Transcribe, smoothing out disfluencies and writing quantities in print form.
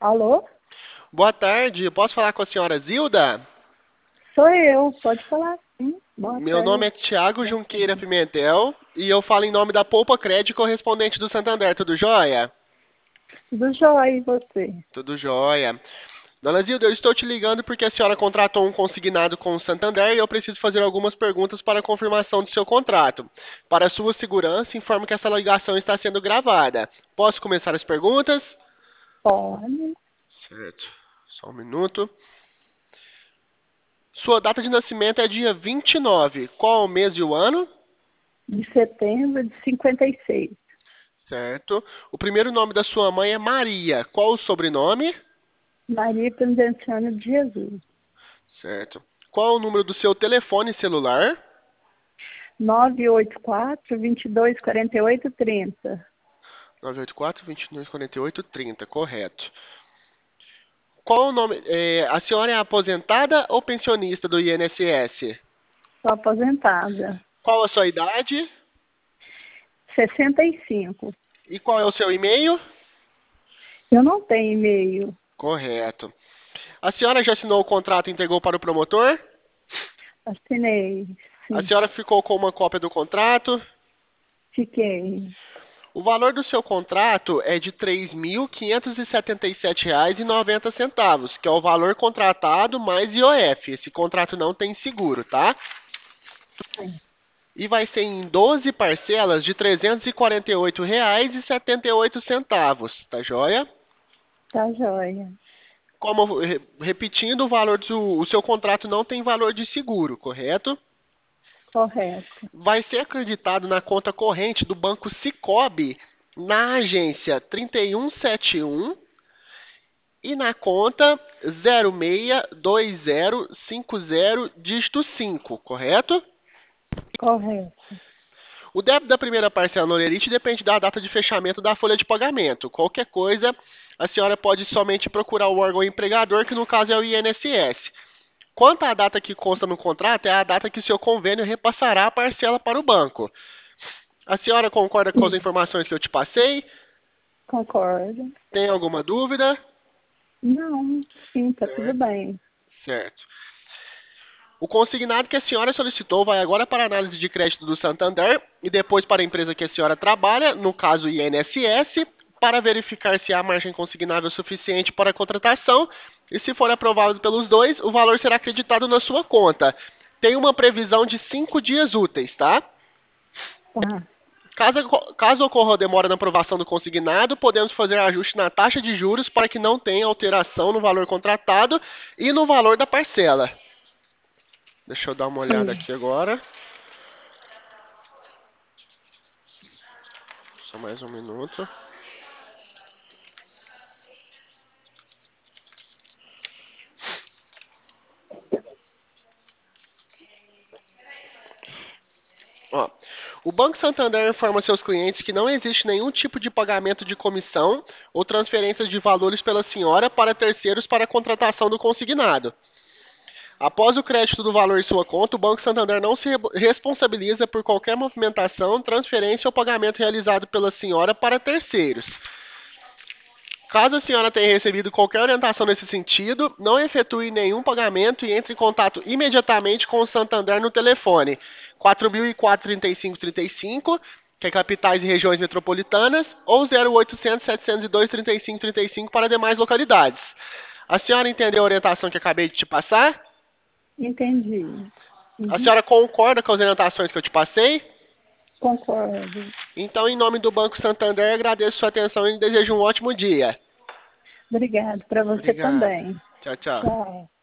Alô? Boa tarde, posso falar com a senhora Zilda? Sou eu, pode falar sim. Boa Meu nome tarde. é Tiago Junqueira Pimentel e eu falo em nome da Poupa Crédito correspondente do Santander, tudo jóia? Tudo jóia, e você? Tudo jóia. Dona Zilda, eu estou te ligando porque a senhora contratou um consignado com o Santander e eu preciso fazer algumas perguntas para confirmação do seu contrato. Para sua segurança, informo que essa ligação está sendo gravada. Posso começar as perguntas? Pode. Certo. Só um minuto. Sua data de nascimento é dia 29. Qual o mês e o ano? De setembro de 56. Certo. O primeiro nome da sua mãe é Maria. Qual o sobrenome? Maria Pendenciana de Jesus. Certo. Qual o número do seu telefone celular? 984-2248-30. 984-2248-30, correto. Qual o nome? A senhora é aposentada ou pensionista do INSS? Sou aposentada. Qual a sua idade? 65. E qual é o seu e-mail? Eu não tenho e-mail. Correto. A senhora já assinou o contrato e entregou para o promotor? Assinei. A Sim, senhora ficou com uma cópia do contrato? fiquei. O valor do seu contrato é de R$ 3.577,90, que é o valor contratado mais IOF. Esse contrato não tem seguro, tá? Sim, E vai ser em 12 parcelas de R$ 348,78, tá joia? tá jóia. Como, repetindo, o seu contrato não tem valor de seguro, correto? Correto. Vai ser acreditado na conta corrente do Banco Sicoob, na agência 3171 e na conta 062050 dígito 5, correto? Correto. O débito da primeira parcela no Olerite depende da data de fechamento da folha de pagamento. Qualquer coisa, a senhora pode somente procurar o órgão empregador, que no caso é o INSS. Quanto à data que consta no contrato, é a data que seu convênio repassará a parcela para o banco. A senhora concorda com as Sim, informações que eu te passei? concordo. Tem alguma dúvida? Não, sim, tá tudo Certo. bem. Certo. O consignado que a senhora solicitou vai agora para a análise de crédito do Santander e depois para a empresa que a senhora trabalha, no caso INSS, para verificar se há margem consignável suficiente para a contratação e, se for aprovado pelos dois, o valor será acreditado na sua conta. Tem uma previsão de 5 dias úteis, tá? Tá. Caso ocorra demora na aprovação do consignado, podemos fazer ajuste na taxa de juros para que não tenha alteração no valor contratado e no valor da parcela. Deixa eu dar uma olhada Sim. aqui agora. Só mais um minuto. Ó, o Banco Santander informa seus clientes que não existe nenhum tipo de pagamento de comissão ou transferência de valores pela senhora para terceiros para a contratação do consignado. Após o crédito do valor em sua conta, o Banco Santander não se responsabiliza por qualquer movimentação, transferência ou pagamento realizado pela senhora para terceiros. Caso a senhora tenha recebido qualquer orientação nesse sentido, não efetue nenhum pagamento e entre em contato imediatamente com o Santander no telefone 4004-3535, que é capitais e regiões metropolitanas, ou 0800-702-3535 para demais localidades. A senhora entendeu a orientação que acabei de te passar? Entendi. A Uhum. senhora concorda com as orientações que eu te passei? Concordo. Então, em nome do Banco Santander, agradeço sua atenção e desejo um ótimo dia. Obrigado. Para você Obrigado. também. Tchau, tchau. Tchau.